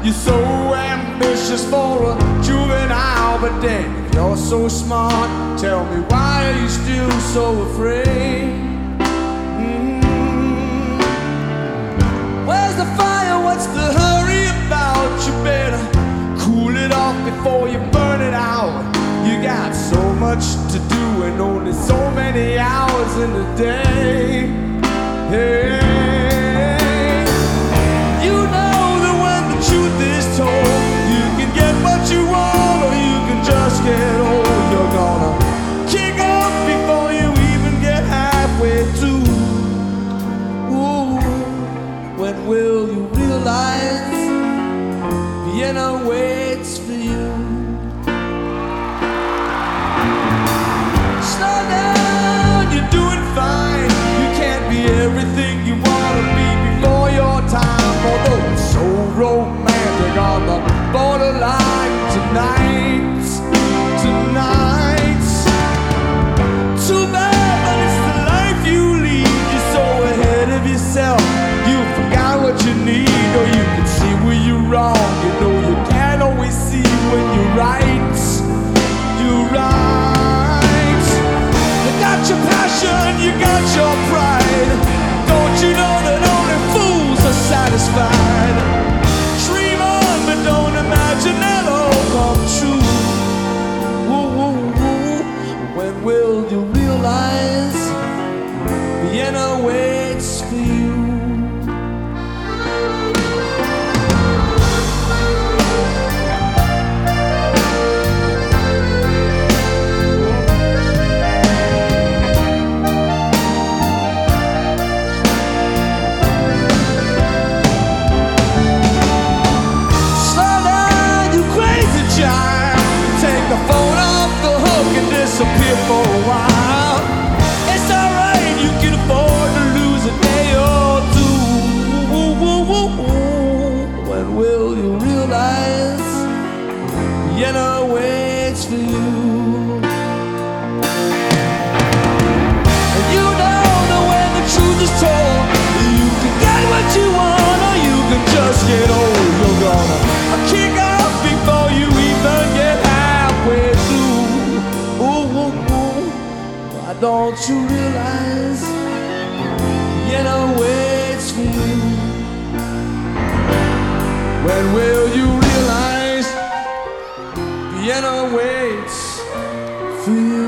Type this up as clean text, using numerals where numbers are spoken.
You're so ambitious for a juvenile, but then you're so smart. Tell me, why are you still so afraid? Where's the fire? What's the hurry about? You better cool it off before you burn it out. You got so much to do and only so many hours in the day. Hey, you know that when the truth is told, you can get what you want or you can just get old. You're gonna kick off before you even get halfway through. Ooh, when will you realize Vienna waits for you? Slow down, you're doing fine. You can't be everything you wanna be before your time. Although it's so romantic on the borderline tonight, tonight. Too bad, but it's the life you lead. You're so ahead of yourself, you forgot what you need. Or you can see where you're wrong. You know you can't always see when you're right. You're right. You got your passion, you got your pride. Don't you know that only fools are satisfied? Dream on, but don't imagine that'll come true. Ooh, ooh, ooh. When will you realize Vienna waits for you? Disappear for a while. It's alright, you can afford to lose a day or two. When will you realize Vienna waits for you? And you know that when the truth is told, you can get what you want or you can just get old. You're gonna kick off before you even get halfway through. Why don't you realize Vienna waits for you? When will you realize Vienna waits for you?